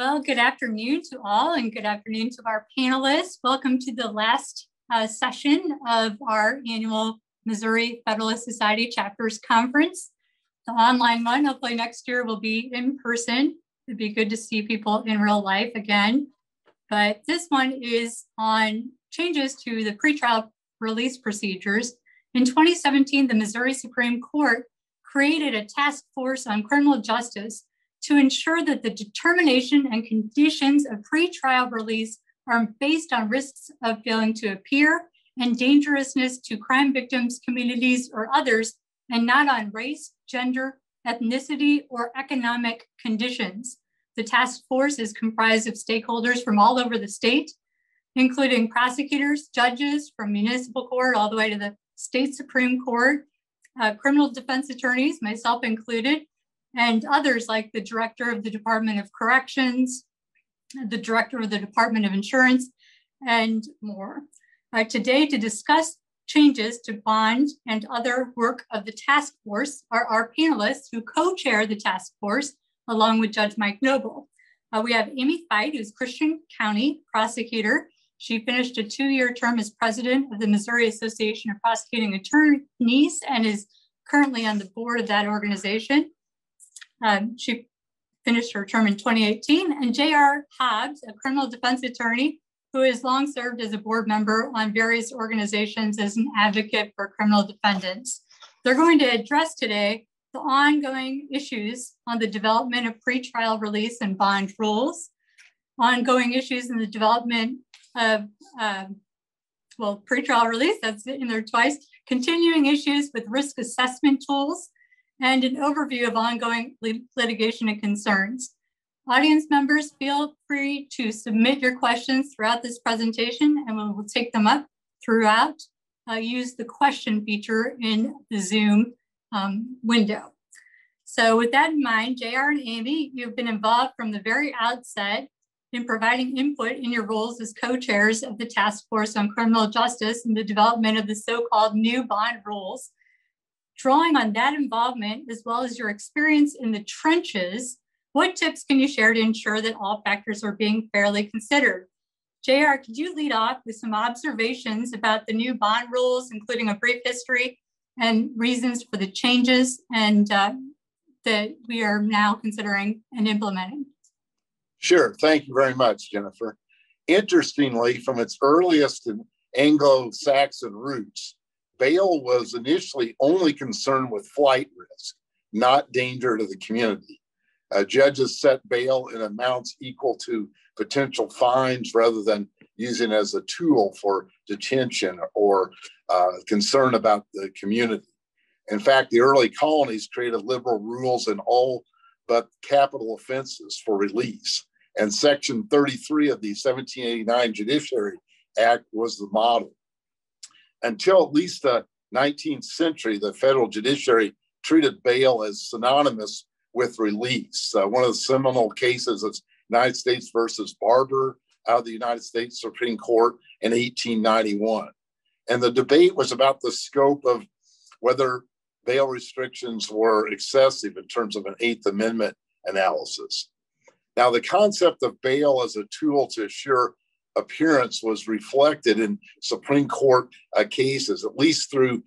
Well, good afternoon to all, and good afternoon to our panelists. Welcome to the last session of our annual Missouri Federalist Society Chapters Conference. The online one, hopefully next year, will be in person. It'd be good to see people in real life again. But this one is on changes to the pretrial release procedures. In 2017, the Missouri Supreme Court created a task force on criminal justice to ensure that the determination and conditions of pretrial release are based on risks of failing to appear and dangerousness to crime victims, communities, or others, and not on race, gender, ethnicity, or economic conditions. The task force is comprised of stakeholders from all over the state, including prosecutors, judges from municipal court all the way to the state Supreme Court, criminal defense attorneys, myself included, and others like the director of the Department of Corrections, the director of the Department of Insurance, and more. Today, to discuss changes to bond and other work of the task force are our panelists who co-chair the task force, along with Judge Mike Noble. We have Amy Feit, who's Christian County prosecutor. She finished a 2-year term as president of the Missouri Association of Prosecuting Attorneys and is currently on the board of that organization. She finished her term in 2018, and J.R. Hobbs, a criminal defense attorney who has long served as a board member on various organizations as an advocate for criminal defendants. They're going to address today the ongoing issues on the development of pretrial release and bond rules, ongoing issues in the development of, pretrial release, that's in there twice, continuing issues with risk assessment tools, and an overview of ongoing litigation and concerns. Audience members, feel free to submit your questions throughout this presentation, and we will take them up throughout. Use the question feature in the Zoom window. So with that in mind, JR and Amy, you've been involved from the very outset in providing input in your roles as co-chairs of the Task Force on Criminal Justice and the development of the so-called new bond rules. Drawing on that involvement, as well as your experience in the trenches, what tips can you share to ensure that all factors are being fairly considered? JR, could you lead off with some observations about the new bond rules, including a brief history and reasons for the changes and that we are now considering and implementing? Sure. Thank you very much, Jennifer. Interestingly, from its earliest Anglo-Saxon roots, bail was initially only concerned with flight risk, not danger to the community. Judges set bail in amounts equal to potential fines rather than using it as a tool for detention or concern about the community. In fact, the early colonies created liberal rules in all but capital offenses for release. And Section 33 of the 1789 Judiciary Act was the model. Until at least the 19th century, the federal judiciary treated bail as synonymous with release. One of the seminal cases is United States versus Barber out of the United States Supreme Court in 1891. And the debate was about the scope of whether bail restrictions were excessive in terms of an Eighth Amendment analysis. Now, the concept of bail as a tool to assure appearance was reflected in Supreme Court cases, at least through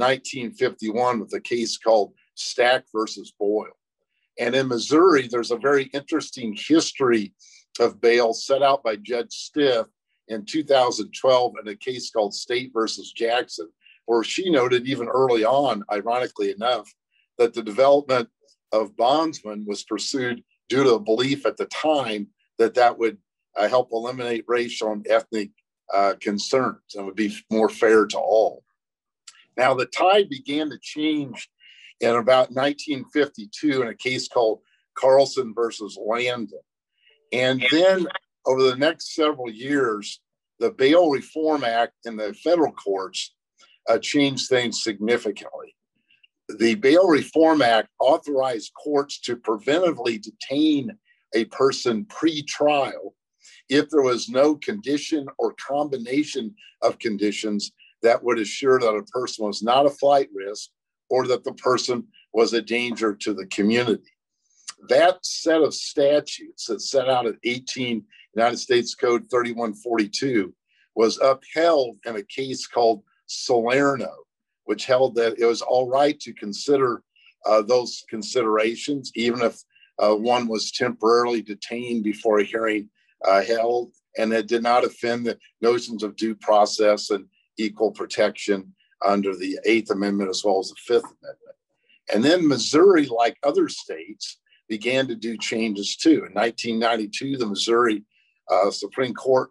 1951 with a case called Stack versus Boyle. And in Missouri, there's a very interesting history of bail set out by Judge Stiff in 2012 in a case called State versus Jackson, where she noted even early on, ironically enough, that the development of bondsmen was pursued due to a belief at the time that that would help eliminate racial and ethnic concerns and would be more fair to all. Now, the tide began to change in about 1952 in a case called Carlson versus Landon. And then over the next several years, the Bail Reform Act in the federal courts changed things significantly. The Bail Reform Act authorized courts to preventively detain a person pre-trial if there was no condition or combination of conditions that would assure that a person was not a flight risk or that the person was a danger to the community. that set of statutes that set out at 18 United States Code 3142 was upheld in a case called Salerno, which held that it was all right to consider those considerations, even if one was temporarily detained before a hearing held, and it did not offend the notions of due process and equal protection under the 8th Amendment as well as the 5th Amendment. And then Missouri, like other states, began to do changes too. In 1992, the Missouri Supreme Court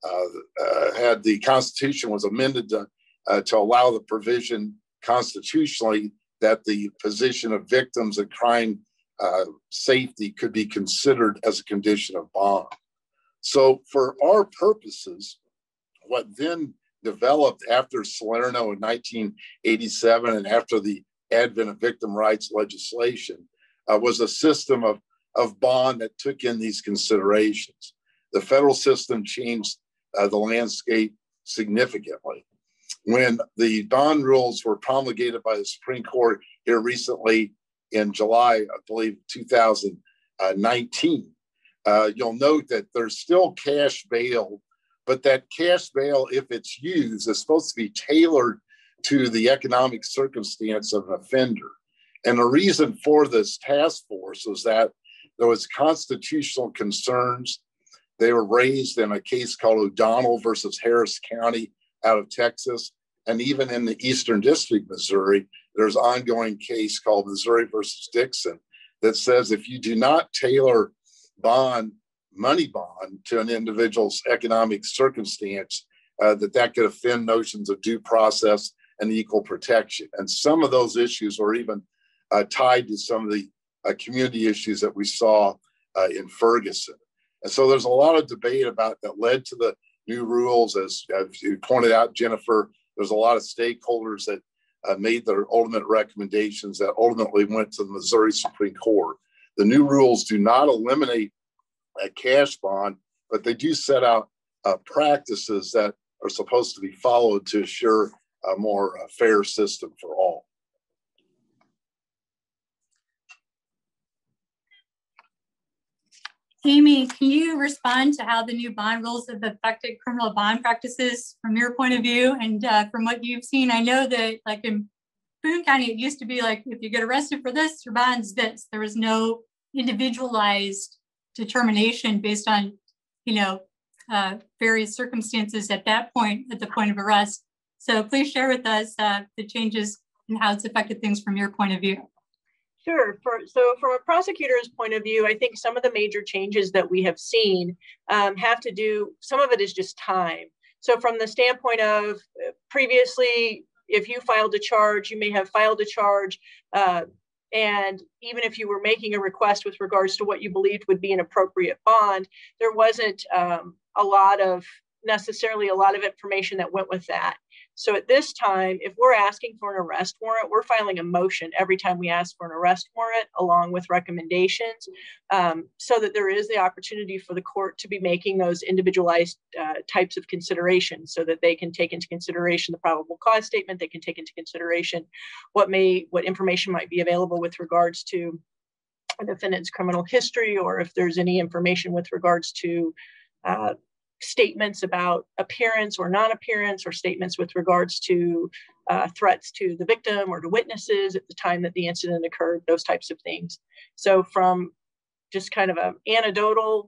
had the Constitution was amended to allow the provision constitutionally that the position of victims of crime safety could be considered as a condition of bond. So for our purposes, what then developed after Salerno in 1987 and after the advent of victim rights legislation was a system of bond that took in these considerations. The federal system changed the landscape significantly. When the bond rules were promulgated by the Supreme Court here recently in July, I believe, 2019, you'll note that there's still cash bail, but that cash bail, if it's used, is supposed to be tailored to the economic circumstance of an offender. And the reason for this task force was that there was constitutional concerns. They were raised in a case called O'Donnell versus Harris County out of Texas. And even in the Eastern District, Missouri, there's an ongoing case called Missouri versus Dixon that says if you do not tailor money bond to an individual's economic circumstance, that could offend notions of due process and equal protection. And some of those issues are even tied to some of the community issues that we saw in Ferguson. And so there's a lot of debate about that led to the new rules. As you pointed out, Jennifer, there's a lot of stakeholders that made their ultimate recommendations that ultimately went to the Missouri Supreme Court. The new rules do not eliminate a cash bond, but they do set out practices that are supposed to be followed to assure a more fair system for all. Amy, can you respond to how the new bond rules have affected criminal bond practices from your point of view and from what you've seen? I know that like in Boone County, it used to be like, if you get arrested for this, your bond's this. There was no individualized determination based on, various circumstances at that point, at the point of arrest. So please share with us the changes and how it's affected things from your point of view. Sure. So from a prosecutor's point of view, I think some of the major changes that we have seen have to do, some of it is just time. So from the standpoint of previously, if you filed a charge, you may have filed a charge, and even if you were making a request with regards to what you believed would be an appropriate bond, there wasn't necessarily a lot of information that went with that. So at this time, if we're asking for an arrest warrant, we're filing a motion every time we ask for an arrest warrant along with recommendations, so that there is the opportunity for the court to be making those individualized types of considerations so that they can take into consideration the probable cause statement. They can take into consideration what information might be available with regards to a defendant's criminal history, or if there's any information with regards to statements about appearance or non-appearance, or statements with regards to threats to the victim or to witnesses at the time that the incident occurred, those types of things. So from just kind of an anecdotal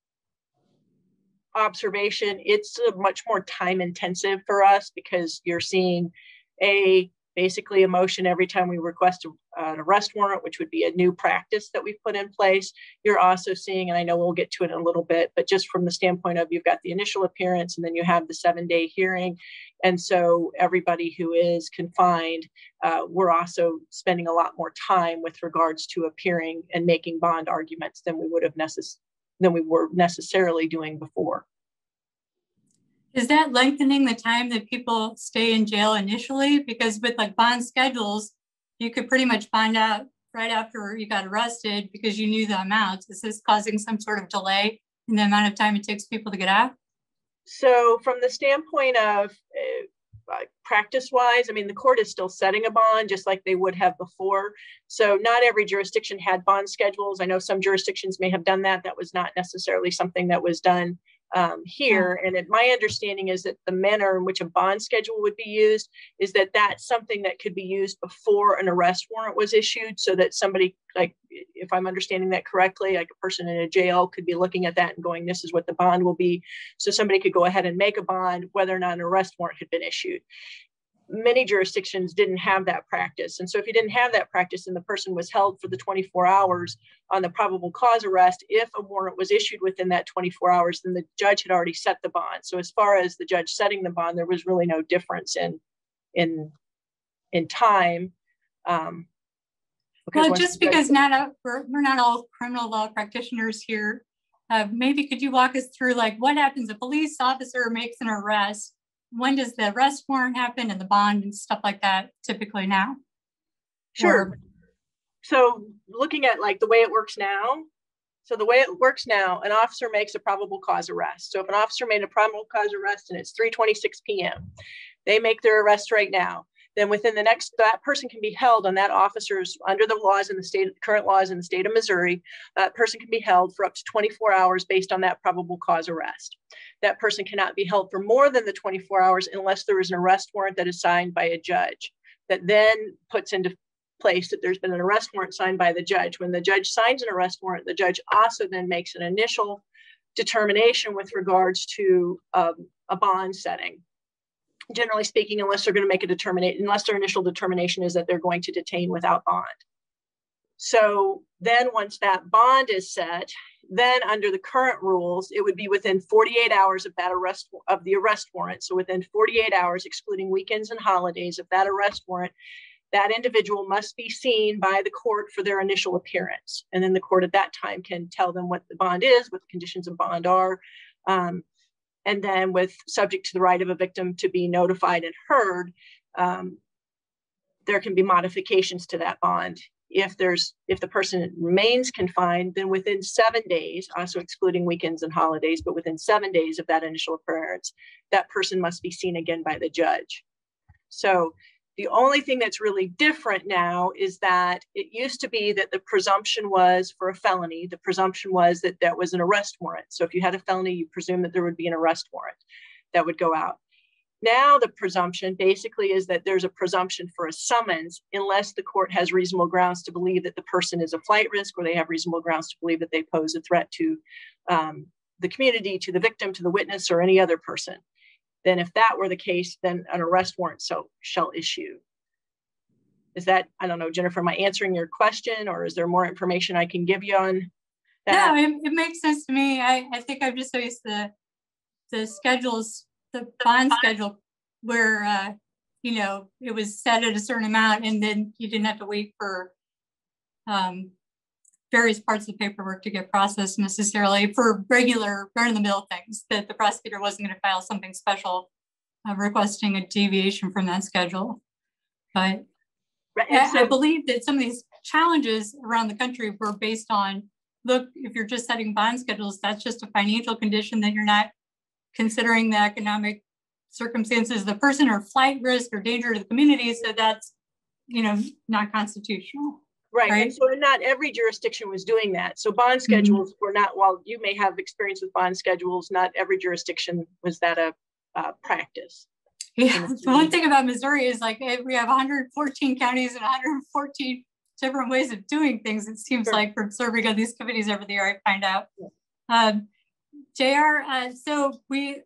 observation, it's much more time intensive for us because you're seeing basically a motion every time we request an arrest warrant, which would be a new practice that we've put in place. You're also seeing, and I know we'll get to it in a little bit, but just from the standpoint of you've got the initial appearance and then you have the 7-day hearing. And so everybody who is confined, we're also spending a lot more time with regards to appearing and making bond arguments than we were necessarily doing before. Is that lengthening the time that people stay in jail initially? Because with like bond schedules, you could pretty much find out right after you got arrested because you knew the amounts. Is this causing some sort of delay in the amount of time it takes people to get out? So from the standpoint of practice-wise, I mean, the court is still setting a bond just like they would have before. So not every jurisdiction had bond schedules. I know some jurisdictions may have done that. That was not necessarily something that was done here. And my understanding is that the manner in which a bond schedule would be used is that that's something that could be used before an arrest warrant was issued, so that somebody, like, if I'm understanding that correctly, like a person in a jail could be looking at that and going, this is what the bond will be. So somebody could go ahead and make a bond whether or not an arrest warrant had been issued. Many jurisdictions didn't have that practice. And so if you didn't have that practice and the person was held for the 24 hours on the probable cause arrest, if a warrant was issued within that 24 hours, then the judge had already set the bond. So as far as the judge setting the bond, there was really no difference in time. Well, just because we're not all criminal law practitioners here, maybe could you walk us through, like, what happens if a police officer makes an arrest? When does the arrest warrant happen and the bond and stuff like that typically now? Sure. So looking at like the way it works now, an officer makes a probable cause arrest. So if an officer made a probable cause arrest and it's 3:26 p.m., they make their arrest right now. Then within that person can be held on that officer's, under the laws in the state, current laws in the state of Missouri, that person can be held for up to 24 hours based on that probable cause arrest. That person cannot be held for more than the 24 hours unless there is an arrest warrant that is signed by a judge that then puts into place that there's been an arrest warrant signed by the judge. When the judge signs an arrest warrant, the judge also then makes an initial determination with regards to a bond setting. Generally speaking, unless they're going to make a determination, unless their initial determination is that they're going to detain without bond. So then once that bond is set, then under the current rules, it would be within 48 hours of that arrest, of the arrest warrant. So within 48 hours, excluding weekends and holidays, of that arrest warrant, that individual must be seen by the court for their initial appearance. And then the court at that time can tell them what the bond is, what the conditions of bond are. And then with subject to the right of a victim to be notified and heard, there can be modifications to that bond. If the person remains confined, then within 7 days, also excluding weekends and holidays, but within 7 days of that initial appearance, that person must be seen again by the judge. So the only thing that's really different now is that it used to be that the presumption was for a felony, the presumption was that that was an arrest warrant. So if you had a felony, you presume that there would be an arrest warrant that would go out. Now the presumption basically is that there's a presumption for a summons unless the court has reasonable grounds to believe that the person is a flight risk, or they have reasonable grounds to believe that they pose a threat to the community, to the victim, to the witness, or any other person. Then if that were the case, then an arrest warrant shall issue. Is that, I don't know, Jennifer, am I answering your question, or is there more information I can give you on that? No, it makes sense to me. I think I've just used the schedules, the bond schedule, where, it was set at a certain amount and then you didn't have to wait for various parts of the paperwork to get processed necessarily for regular run-of-the-mill things, that the prosecutor wasn't going to file something special requesting a deviation from that schedule. But I believe that some of these challenges around the country were based on, look, if you're just setting bond schedules, that's just a financial condition, that you're not considering the economic circumstances of the person or flight risk or danger to the community. So that's, not constitutional. Right. And so not every jurisdiction was doing that. So bond schedules were not, while you may have experience with bond schedules, not every jurisdiction was that a practice. Yeah. The one thing about Missouri is, like, we have 114 counties and 114 different ways of doing things. It seems like from serving on these committees over the year, I find out. JR, so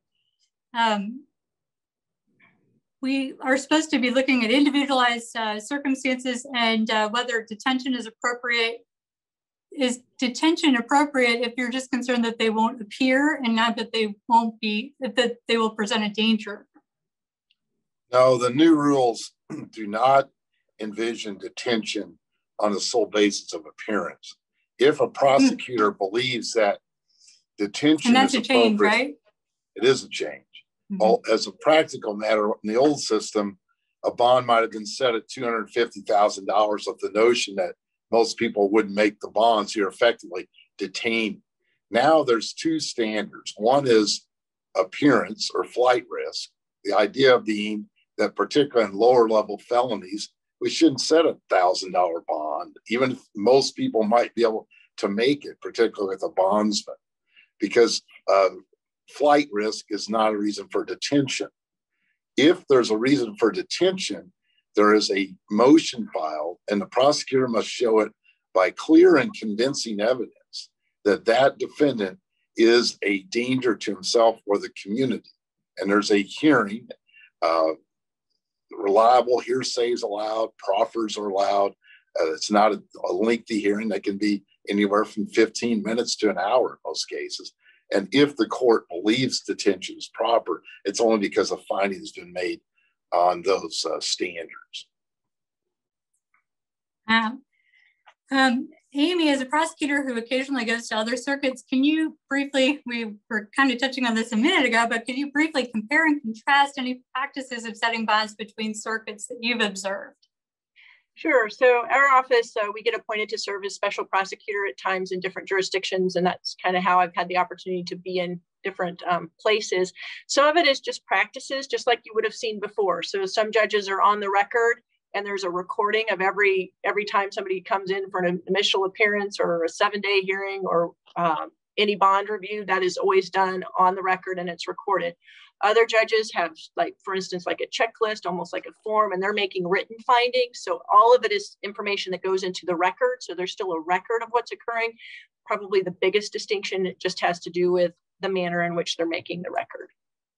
we are supposed to be looking at individualized circumstances and whether detention is appropriate. Is detention appropriate if you're just concerned that they won't appear and not that they won't be, that they will present a danger? No, the new rules do not envision detention on the sole basis of appearance. If a prosecutor believes that detention is appropriate, a change, right? It is a change. As a practical matter, in the old system, a bond might have been set at $250,000 with the notion that most people wouldn't make the bonds. You're effectively detained. Now there's two standards. One is appearance or flight risk. The idea being that particularly in lower level felonies, we shouldn't set a $1,000 bond, even if most people might be able to make it, particularly with a bondsman, because flight risk is not a reason for detention. If there's a reason for detention, there is a motion filed, and the prosecutor must show it by clear and convincing evidence that that defendant is a danger to himself or the community. And there's a hearing, reliable hearsay is allowed, proffers are allowed. It's not a lengthy hearing. That can be anywhere from 15 minutes to an hour in most cases. And if the court believes detention is proper, it's only because a finding has been made on those standards. Amy, as a prosecutor who occasionally goes to other circuits, can you briefly, we were kind of touching on this a minute ago, but can you briefly compare and contrast any practices of setting bonds between circuits that you've observed? Sure. So our office, we get appointed to serve as special prosecutor at times in different jurisdictions, and that's kind of how I've had the opportunity to be in different places. Some of it is just practices, just like you would have seen before. So some judges are on the record, and there's a recording of every time somebody comes in for an initial appearance or a 7-day hearing or any bond review. That is always done on the record and it's recorded. Other judges have, like, for instance, like a checklist, almost like a form, and they're making written findings. So all of it is information that goes into the record. So there's still a record of what's occurring. Probably the biggest distinction, it just has to do with the manner in which they're making the record.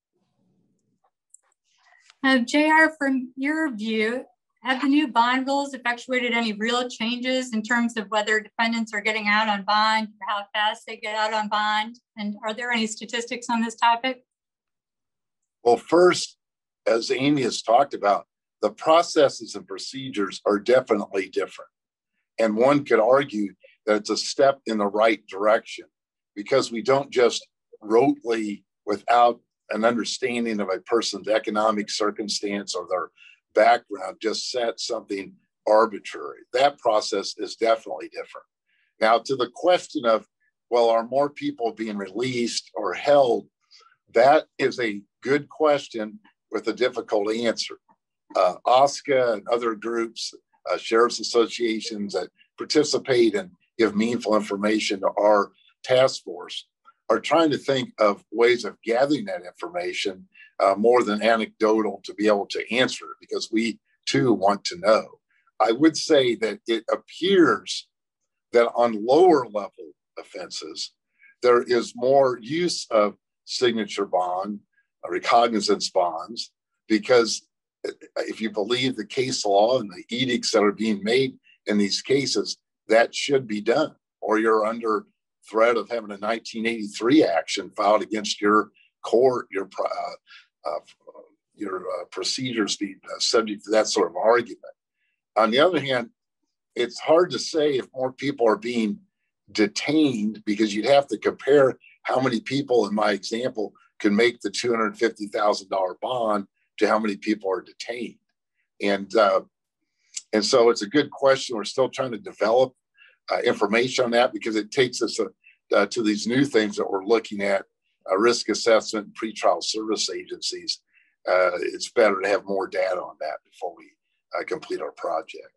JR, from your view, have the new bond rules effectuated any real changes in terms of whether defendants are getting out on bond, or how fast they get out on bond? And are there any statistics on this topic? Well, first, as Amy has talked about, the processes and procedures are definitely different. And one could argue that it's a step in the right direction because we don't just rotely, without an understanding of a person's economic circumstance or their background, just set something arbitrary. That process is definitely different. Now, to the question of, well, are more people being released or held? That is a good question with a difficult answer. OSCA and other groups, sheriff's associations that participate and give meaningful information to our task force are trying to think of ways of gathering that information more than anecdotal to be able to answer it, because we too want to know. I would say that it appears that on lower level offenses, there is more use of signature bond, recognizance bonds, because if you believe the case law and the edicts that are being made in these cases, that should be done, or you're under threat of having a 1983 action filed against your court, your procedures being subject to that sort of argument. On the other hand, it's hard to say if more people are being detained, because you'd have to compare how many people, in my example, can make the $250,000 bond to how many people are detained. And so it's a good question. We're still trying to develop information on that, because it takes us to these new things that we're looking at, risk assessment, pretrial service agencies. It's better to have more data on that before we complete our project.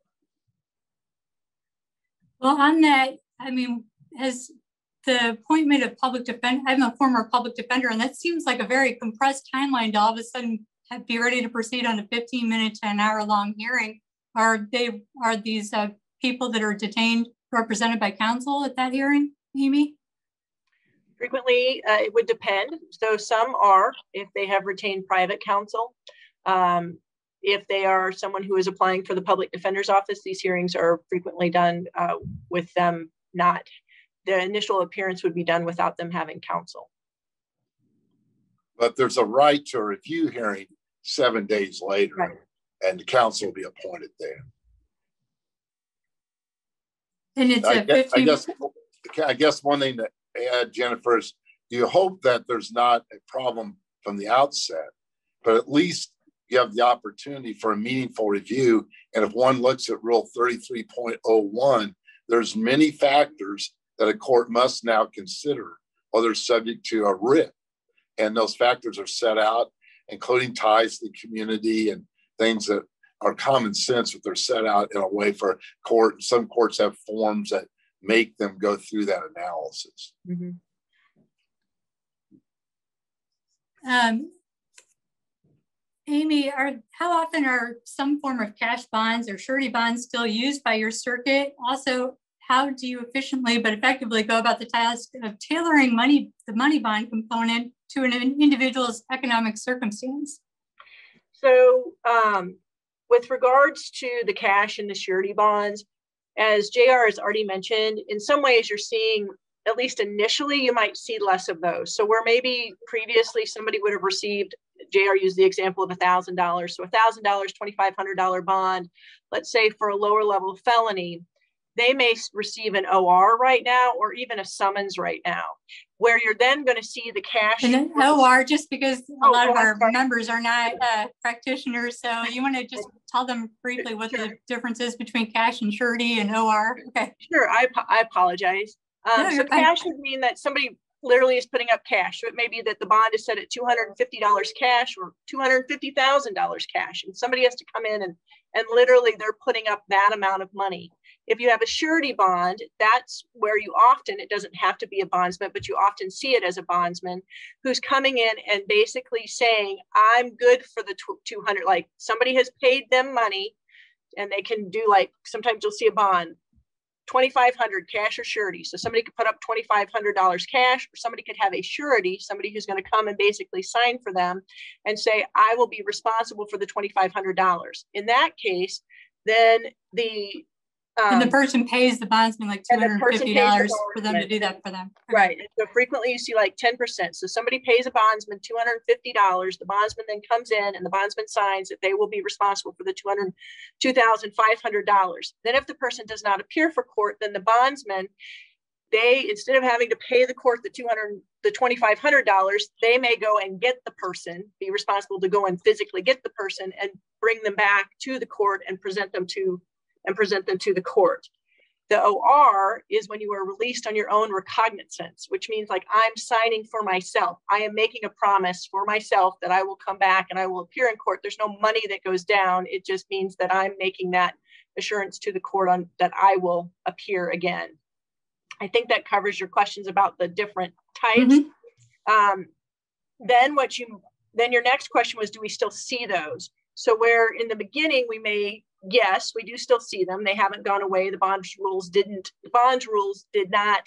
Well, on that, I mean, as the appointment of public defender, I'm a former public defender, and that seems like a very compressed timeline to all of a sudden be ready to proceed on a 15-minute to an hour-long hearing. Are these people that are detained represented by counsel at that hearing, Amy? Frequently, it would depend. So some are, if they have retained private counsel. If they are someone who is applying for the public defender's office, these hearings are frequently done with them not. The initial appearance would be done without them having counsel. But there's a right to a review hearing 7 days later, right, and the counsel will be appointed there. And it's I guess one thing to add, Jennifer, is you hope that there's not a problem from the outset, but at least you have the opportunity for a meaningful review. And if one looks at Rule 33.01, there's many factors that a court must now consider, or they're subject to a writ. And those factors are set out, including ties to the community and things that are common sense, but they're set out in a way for court. Some courts have forms that make them go through that analysis. Mm-hmm. Amy, how often are some form of cash bonds or surety bonds still used by your circuit? Also, how do you efficiently but effectively go about the task of tailoring the money bond component to an individual's economic circumstance? So with regards to the cash and the surety bonds, as JR has already mentioned, in some ways you're seeing, at least initially, you might see less of those. So where maybe previously somebody would have received, JR used the example of $1,000. So $1,000, $2,500 bond, let's say for a lower level felony, they may receive an OR right now or even a summons right now, where you're then going to see the cash. And an OR, just because a lot of our members are not practitioners. So you want to just tell them briefly what the difference is between cash and surety and OR? Okay. Sure, I apologize. No, so cash would mean that somebody literally is putting up cash. So it may be that the bond is set at $250 cash or $250,000 cash, and somebody has to come in and literally they're putting up that amount of money. If you have a surety bond, that's where you often, it doesn't have to be a bondsman, but you often see it as a bondsman who's coming in and basically saying, I'm good for the 200, like somebody has paid them money and they can do, like, sometimes you'll see a bond, $2,500 cash or surety. So somebody could put up $2,500 cash, or somebody could have a surety, somebody who's going to come and basically sign for them and say, I will be responsible for the $2,500. In that case, then and the person pays the bondsman like $250 for them to do that for them. Right. And so frequently you see like 10%. So somebody pays a bondsman $250. The bondsman then comes in and the bondsman signs that they will be responsible for the $2,500. Then if the person does not appear for court, then the bondsman, they, instead of having to pay the court the $2,500, they may go and get the person, be responsible to go and physically get the person and bring them back to the court and present them to the court. The OR is when you are released on your own recognizance, which means like I'm signing for myself. I am making a promise for myself that I will come back and I will appear in court. There's no money that goes down. It just means that I'm making that assurance to the court on that I will appear again. I think that covers your questions about the different types. Mm-hmm. Then your next question was, do we still see those? So where in the beginning yes, we do still see them. They haven't gone away. The bond rules did not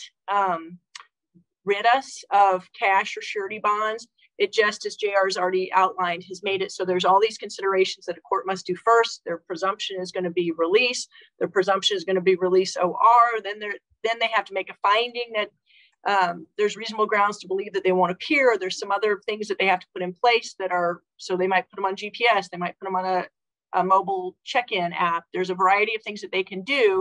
rid us of cash or surety bonds. It just, as JR has already outlined, has made it so there's all these considerations that a court must do first. Their presumption is going to be release. Their presumption is going to be release OR. Then they have to make a finding that there's reasonable grounds to believe that they won't appear. There's some other things that they have to put in place that are, so they might put them on GPS. They might put them on a mobile check-in app. There's a variety of things that they can do.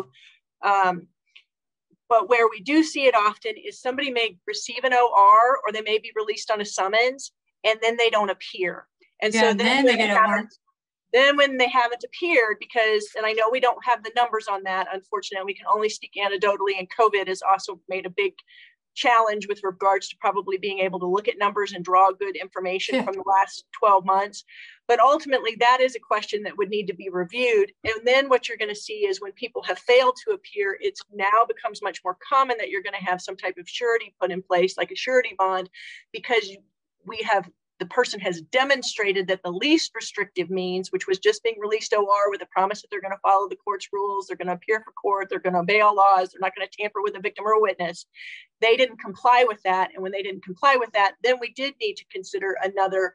But where we do see it often is somebody may receive an OR or they may be released on a summons and then they don't appear. And so then when they haven't appeared, because, and I know we don't have the numbers on that, unfortunately, we can only speak anecdotally, and COVID has also made a big challenge with regards to probably being able to look at numbers and draw good information from the last 12 months. But ultimately, that is a question that would need to be reviewed. And then what you're going to see is when people have failed to appear, it's now becomes much more common that you're going to have some type of surety put in place, like a surety bond, because the person has demonstrated that the least restrictive means, which was just being released OR with a promise that they're going to follow the court's rules, they're going to appear for court, they're going to obey all laws, they're not going to tamper with a victim or a witness. They didn't comply with that. And when they didn't comply with that, then we did need to consider another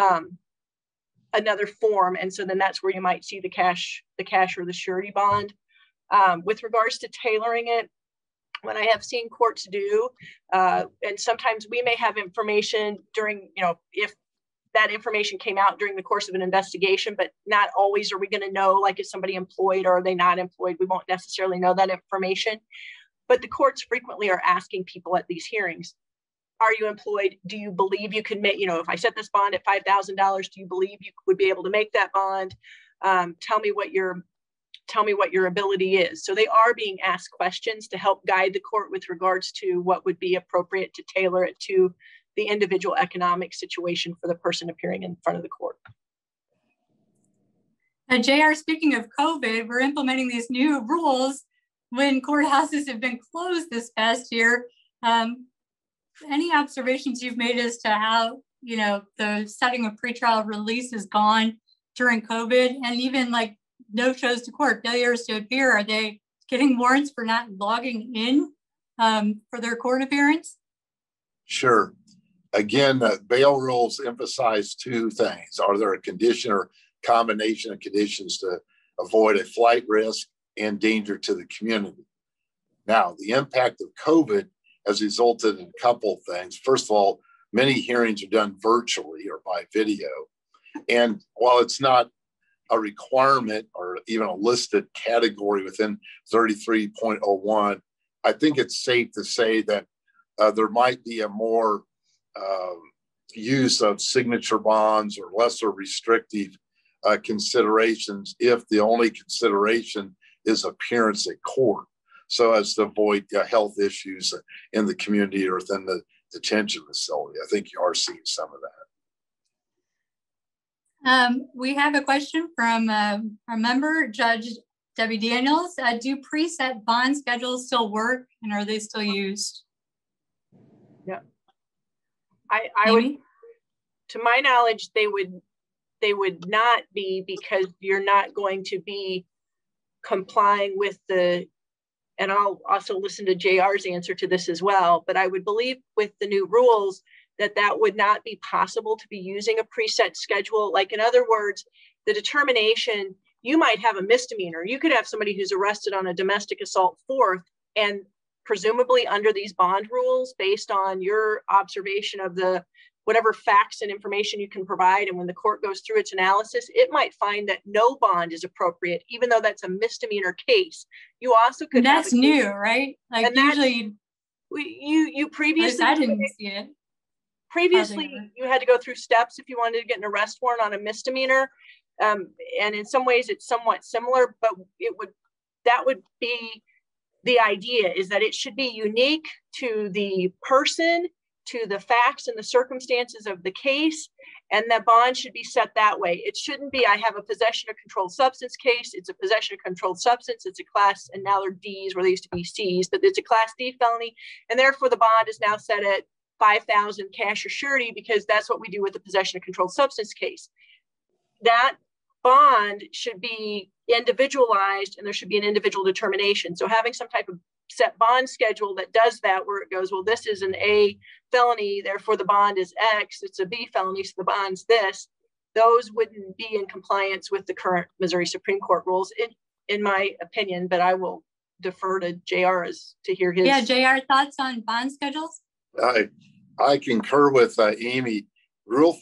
form. And so then that's where you might see the cash or the surety bond. With regards to tailoring it, what I have seen courts do, and sometimes we may have information during, if that information came out during the course of an investigation, but not always are we going to know, like, is somebody employed or are they not employed? We won't necessarily know that information. But the courts frequently are asking people at these hearings, are you employed? Do you believe you can make, if I set this bond at $5,000, do you believe you would be able to make that bond? Tell me what your ability is. So they are being asked questions to help guide the court with regards to what would be appropriate to tailor it to the individual economic situation for the person appearing in front of the court. JR, speaking of COVID, we're implementing these new rules when courthouses have been closed this past year. Any observations you've made as to how, the setting of pretrial release has gone during COVID, and even like no shows to court, failures to appear? Are they getting warrants for not logging in for their court appearance? Sure. Again, bail rules emphasize two things. Are there a condition or combination of conditions to avoid a flight risk and danger to the community? Now, the impact of COVID has resulted in a couple of things. First of all, many hearings are done virtually or by video. And while it's not a requirement or even a listed category within 33.01, I think it's safe to say that there might be a more use of signature bonds or lesser restrictive considerations if the only consideration is appearance at court, so as to avoid health issues in the community or within the detention facility. I think you are seeing some of that. We have a question from our member, Judge Debbie Daniels. Do preset bond schedules still work, and are they still used? Yeah, I would, to my knowledge, they would not be, because you're not going to be complying with the, and I'll also listen to JR's answer to this as well, but I would believe with the new rules that would not be possible to be using a preset schedule. Like, in other words, the determination, you might have a misdemeanor. You could have somebody who's arrested on a domestic assault fourth, and presumably under these bond rules, based on your observation of the whatever facts and information you can provide, and when the court goes through its analysis, it might find that no bond is appropriate, even though that's a misdemeanor case. You also could. That's new, right? Like, usually, you previously, I didn't see it. Previously, you had to go through steps if you wanted to get an arrest warrant on a misdemeanor, and in some ways it's somewhat similar. But that would be the idea, is that it should be unique to the person, to the facts and the circumstances of the case, and that bond should be set that way. It shouldn't be, I have a possession of controlled substance case, it's a possession of controlled substance, it's a class, and now they're D's where they used to be C's, but it's a class D felony, and therefore the bond is now set at $5,000 cash or surety, because that's what we do with the possession of controlled substance case. That bond should be individualized, and there should be an individual determination. So having some type of set bond schedule that does that, where it goes, well, this is an A felony, therefore the bond is X, it's a B felony, so the bond's this, those wouldn't be in compliance with the current Missouri Supreme Court rules, in my opinion, but I will defer to JR to hear his. Yeah, JR, thoughts on bond schedules? I concur with Amy. Rule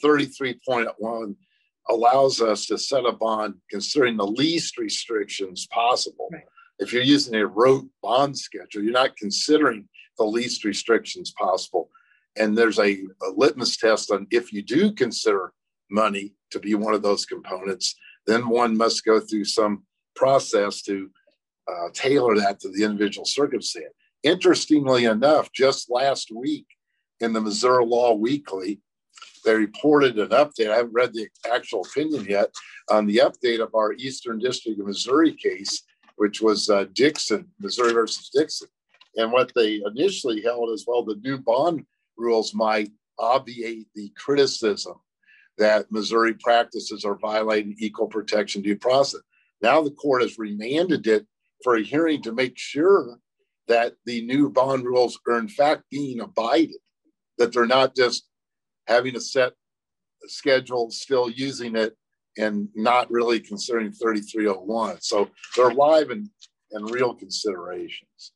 33.1 allows us to set a bond considering the least restrictions possible. Right. If you're using a rote bond schedule, you're not considering the least restrictions possible. And there's a litmus test on, if you do consider money to be one of those components, then one must go through some process to tailor that to the individual circumstance. Interestingly enough, just last week in the Missouri Law Weekly, they reported an update. I haven't read the actual opinion yet on the update of our Eastern District of Missouri case, which was Dixon, Missouri versus Dixon. And what they initially held as, well, the new bond rules might obviate the criticism that Missouri practices are violating equal protection due process. Now the court has remanded it for a hearing to make sure that the new bond rules are in fact being abided, that they're not just having a set schedule, still using it, and not really considering 3301. So they're live and real considerations.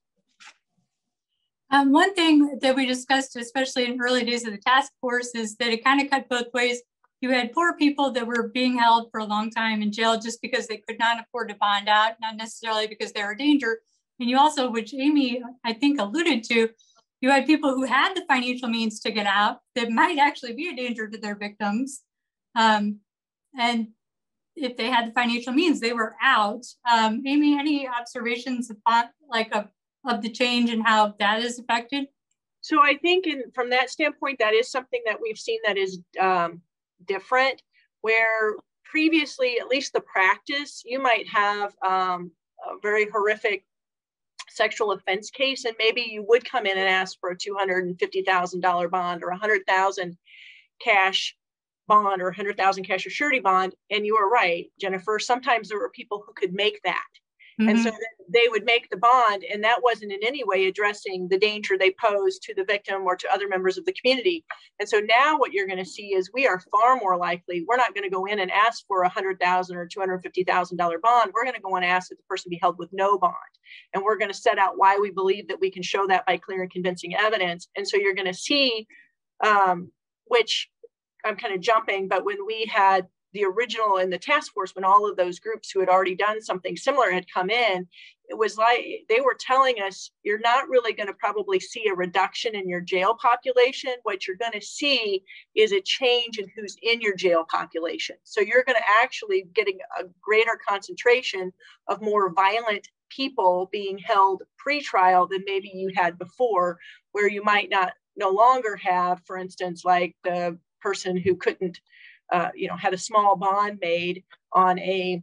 One thing that we discussed, especially in early days of the task force, is that it kind of cut both ways. You had poor people that were being held for a long time in jail just because they could not afford to bond out, not necessarily because they were a danger. And you also, which Amy, I think, alluded to, you had people who had the financial means to get out that might actually be a danger to their victims. And if they had the financial means, they were out. Amy, any observations about, of the change and how that is affected? So I think from that standpoint, that is something that we've seen that is different, where previously, at least the practice, you might have a very horrific sexual offense case, and maybe you would come in and ask for a $250,000 bond or $100,000 cash bond or $100,000 cash or surety bond. And you were right, Jennifer. Sometimes there were people who could make that. Mm-hmm. And so they would make the bond, and that wasn't in any way addressing the danger they posed to the victim or to other members of the community. And so now what you're going to see is we are far more likely, we're not going to go in and ask for a $100,000 or $250,000 bond. We're going to go in and ask that the person be held with no bond. And we're going to set out why we believe that we can show that by clear and convincing evidence. And so you're going to see, which I'm kind of jumping, but when we had the original in the task force, when all of those groups who had already done something similar had come in, it was like they were telling us, you're not really going to probably see a reduction in your jail population. What you're going to see is a change in who's in your jail population. So you're going to actually getting a greater concentration of more violent people being held pre-trial than maybe you had before, where you might no longer have, for instance, like the person who couldn't had a small bond made on a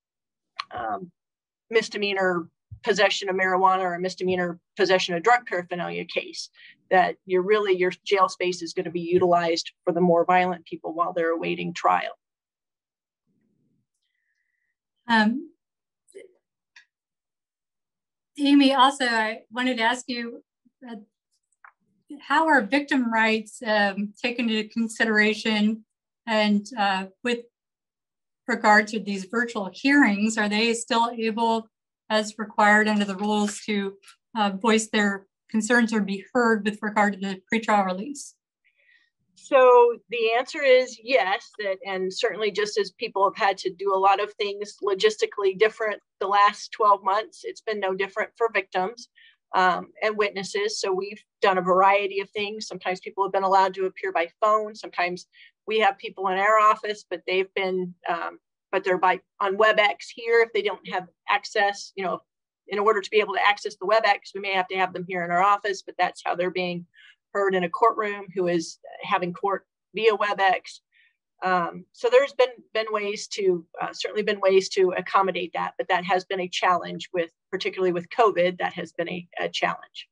misdemeanor possession of marijuana or a misdemeanor possession of drug paraphernalia case, that your jail space is going to be utilized for the more violent people while they're awaiting trial. Amy, also, I wanted to ask you, how are victim rights taken into consideration? And with regard to these virtual hearings, are they still able, as required under the rules, to voice their concerns or be heard with regard to the pretrial release? So the answer is yes, and certainly just as people have had to do a lot of things logistically different the last 12 months, it's been no different for victims and witnesses. So we've done a variety of things. Sometimes people have been allowed to appear by phone. Sometimes we have people in our office, but they've been, but they're on WebEx here. If they don't have access, in order to be able to access the WebEx, we may have to have them here in our office, but that's how they're being heard in a courtroom who is having court via WebEx. So there's been ways to, certainly been ways to accommodate that, but that has been a challenge particularly with COVID, that has been a challenge.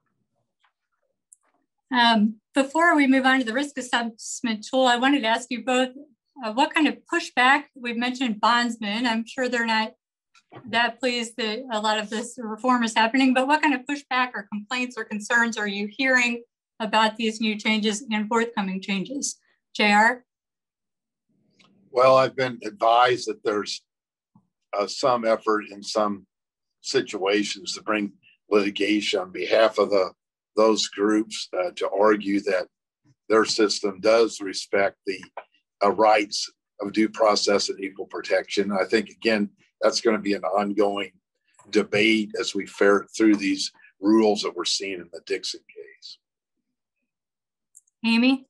Before we move on to the risk assessment tool, I wanted to ask you both what kind of pushback, we've mentioned bondsmen. I'm sure they're not that pleased that a lot of this reform is happening, but what kind of pushback or complaints or concerns are you hearing about these new changes and forthcoming changes? JR? Well, I've been advised that there's some effort in some situations to bring litigation on behalf of those groups to argue that their system does respect the rights of due process and equal protection. I think, again, that's going to be an ongoing debate as we ferret through these rules that we're seeing in the Dixon case. Amy?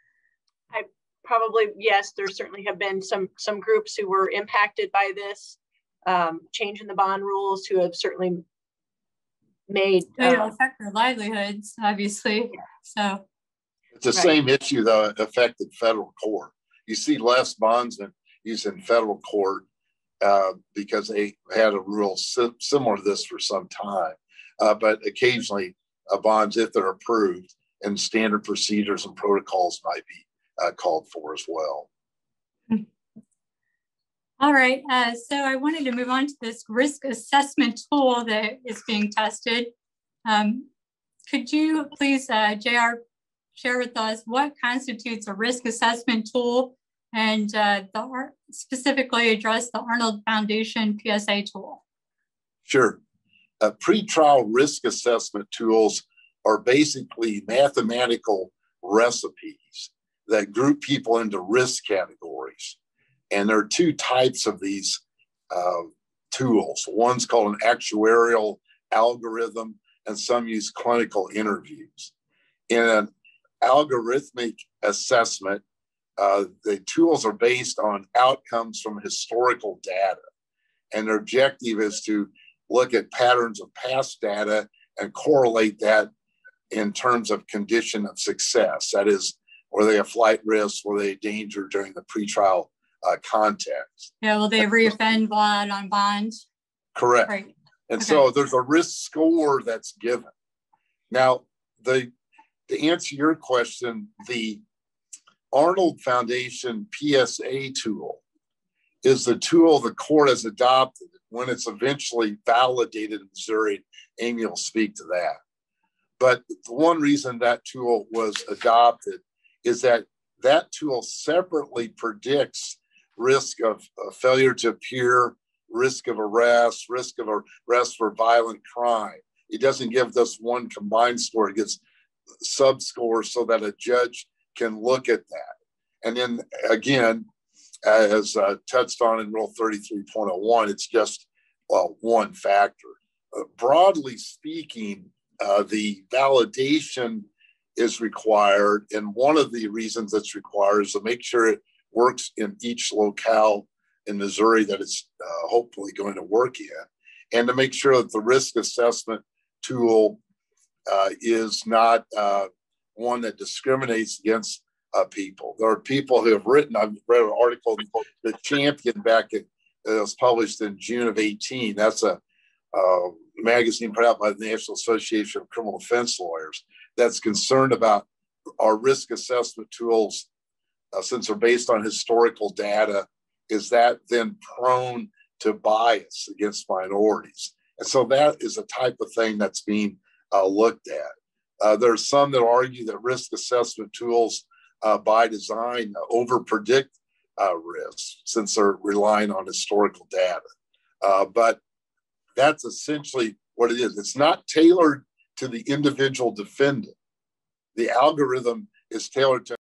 Yes, there certainly have been some groups who were impacted by this change in the bond rules, who have certainly made it'll affect their livelihoods, obviously. Yeah. So it's the same issue that affected federal court. You see less bondsmen used in federal court because they had a rule similar to this for some time, but occasionally bonds, if they're approved, and standard procedures and protocols might be called for as well. All right, so I wanted to move on to this risk assessment tool that is being tested. Could you please, JR, share with us what constitutes a risk assessment tool and specifically address the Arnold Foundation PSA tool? Sure. Pretrial risk assessment tools are basically mathematical recipes that group people into risk categories. And there are two types of these tools. One's called an actuarial algorithm, and some use clinical interviews. In an algorithmic assessment, the tools are based on outcomes from historical data. And their objective is to look at patterns of past data and correlate that in terms of condition of success. That is, were they a flight risk, were they a danger during the pretrial context. Yeah, will they reoffend while on bond? Correct. Right. And Okay. so there's a risk score that's given. Now, to answer your question, the Arnold Foundation PSA tool is the tool the court has adopted when it's eventually validated in Missouri. Amy will speak to that. But the one reason that tool was adopted is that that tool separately predicts risk of failure to appear, risk of arrest, risk of arrest for violent crime. It doesn't give us one combined score. It gives sub-scores so that a judge can look at that. And then again, as touched on in Rule 33.01, it's just one factor. Broadly speaking, the validation is required. And one of the reasons it's required is to make sure it works in each locale in Missouri that it's hopefully going to work in, and to make sure that the risk assessment tool is not one that discriminates against people. There are people who have written, I've read an article, The Champion, that was published in June of 2018. That's a magazine put out by the National Association of Criminal Defense Lawyers that's concerned about our risk assessment tools, since they're based on historical data, is that then prone to bias against minorities? And so that is a type of thing that's being looked at. There's some that argue that risk assessment tools by design over-predict risk since they're relying on historical data. But that's essentially what it is. It's not tailored to the individual defendant. The algorithm is tailored to